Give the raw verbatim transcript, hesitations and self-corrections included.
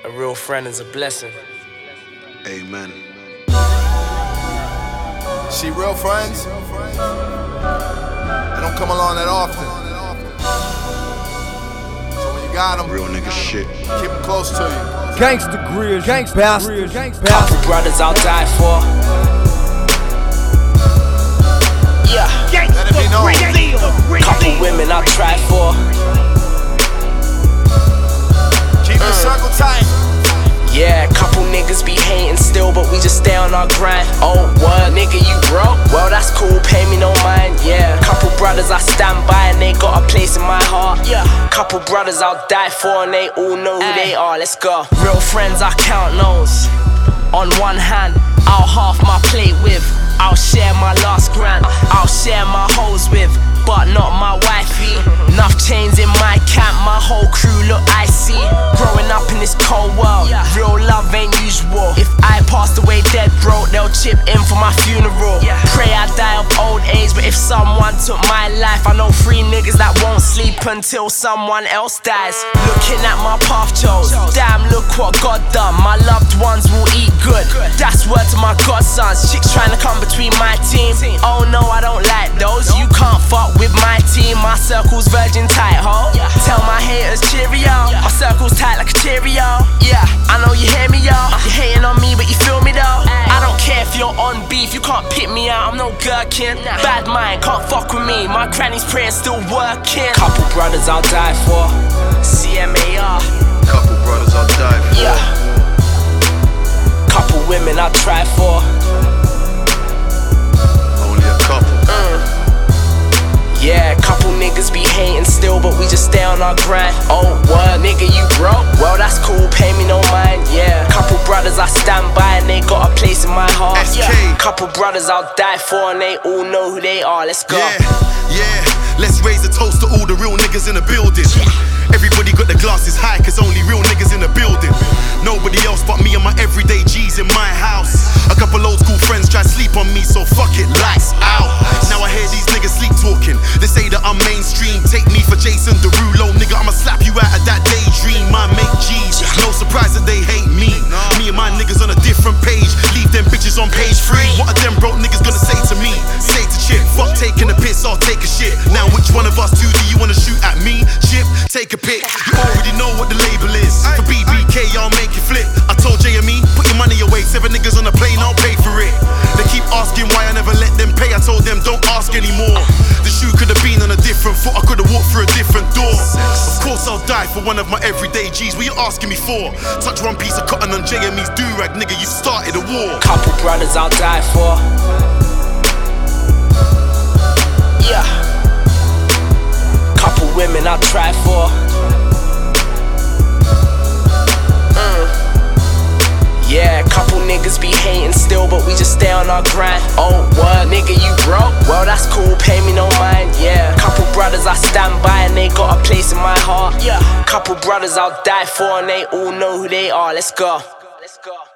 A real friend is a blessing. Amen. See, real friends, they don't come along that often. So when you got them, Real nigga shit. keep them close to you. Gangsta Grizz, Gangsta Bastard, Gangsta Couple Bastard. brothers I'll die for. Yeah. Let it be known. Couple women I'll try for. Keep the circle tight. Yeah, couple niggas be hating still, but we just stay on our grind. Oh, what, nigga, you broke? Well, that's cool, pay me no mind, yeah. Couple brothers I stand by and they got a place in my heart, yeah. Couple brothers I'll die for and they all know who they are, let's go. Real friends I count those. On one hand, I'll half my plate with. I'll share my last grand, I'll share my hoes with, but not my wifey. Enough chains in my camp, my whole crew look icy. Growing up in this cold world, real love ain't usual. If I passed away dead broke, they'll chip in for my funeral. Pray I die of old age, but if someone took my life, I know three niggas that won't sleep until someone else dies. Looking at my path chose, damn look what God done. My loved ones will eat good, that's word to my godsons. Chicks trying to come between my team, oh no I don't like those. You can't fuck with my team, my circle's virgin tight, ho. Tell my haters cheerio, my circle's tight like a Cheerio. Yeah, I know you hear me, yo. You hating on me, but you feel me though. I don't care if you're on beef, you can't pick me out, I'm no gherkin. Bad mind, can't fuck with me, my granny's prayer still working. Couple brothers I'll die for, C M A R. Couple brothers I'll die for. Yeah. Couple women I'll try for. Only a couple. Mm. Yeah, couple niggas be hating still, but we just stay on our grind. Oh, what, nigga, you broke? Well, that's cool, pay me no mind, yeah. Couple brothers I stand by and they got a place in my heart, S K. yeah. Couple brothers I'll die for and they all know who they are, let's go. Yeah, yeah, let's raise a toast to all the real niggas in the building. Everybody got the glasses high, cause only real niggas in the building. Nobody else but me and my everyday G's in my house. A couple old school friends try to sleep on me, so fuck it, lights out. Now I hear these niggas sleep talking. They say that I'm mainstream, take me for Jason Derulo. Nigga, I'ma slap you out of that daydream. My mate G's, no surprise that they hate me. Me and my niggas on a different page, leave them bitches on page three. What are them broke niggas gonna say to me? Say to Chip, fuck taking a piss, I'll take a shit. Now which one of us two do you wanna shoot at me? Chip, take a pic. You already know what the label is. For B B K, I'll make you flip. I told J M E, put your money away. Seven niggas on the plane, I'll pay for it. They keep asking why I never let them pay. I told them don't ask anymore. The shoe could have been on a different foot, I could have walked through a different door. Of course I'll die for one of my everyday G's. What you asking me for? Touch one piece of cotton on J M E's do-rag, nigga, you started a war. Couple brothers I'll die for. Yeah. Couple women I'll try for. Mm. Yeah, couple niggas be hating still, but we just stay on our grind. Oh, what, nigga, you broke? Well, that's cool, pay me no mind, yeah. Couple brothers I stand by and they got a place in my heart, yeah. Couple brothers I'll die for and they all know who they are, let's go. Let's go.